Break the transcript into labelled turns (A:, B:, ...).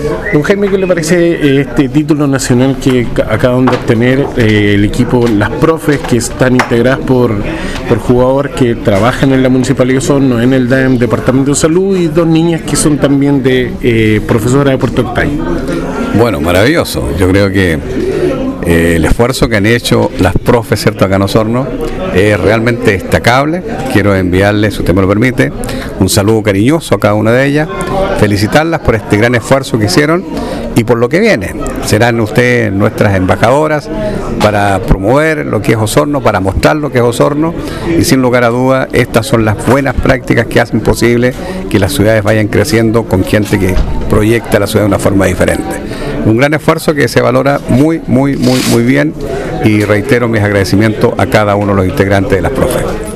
A: Don Jaime, ¿qué le parece este título nacional que acaban de obtener el equipo, las profes que están integradas por jugadores que trabajan en la Municipalidad de Osorno, en el Departamento de Salud, y dos niñas que son también de profesoras de Puerto Octay?
B: Bueno, maravilloso. Yo creo que el esfuerzo que han hecho las profes, ¿cierto?, acá en Osorno es realmente destacable. Quiero enviarles, si usted me lo permite, un saludo cariñoso a cada una de ellas, felicitarlas por este gran esfuerzo que hicieron y por lo que viene. Serán ustedes nuestras embajadoras para promover lo que es Osorno, para mostrar lo que es Osorno, y sin lugar a duda estas son las buenas prácticas que hacen posible que las ciudades vayan creciendo con gente que proyecta la ciudad de una forma diferente. Un gran esfuerzo que se valora muy bien, y reitero mis agradecimientos a cada uno de los integrantes de las profes.